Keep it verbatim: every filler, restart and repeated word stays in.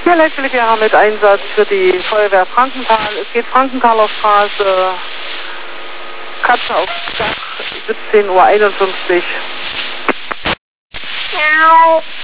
Hier Leitwilliger mit Einsatz für die Feuerwehr Frankenthal. Es geht Frankenthaler Straße, Katze aufs Dach, siebzehn Uhr einundfünfzig. Miau.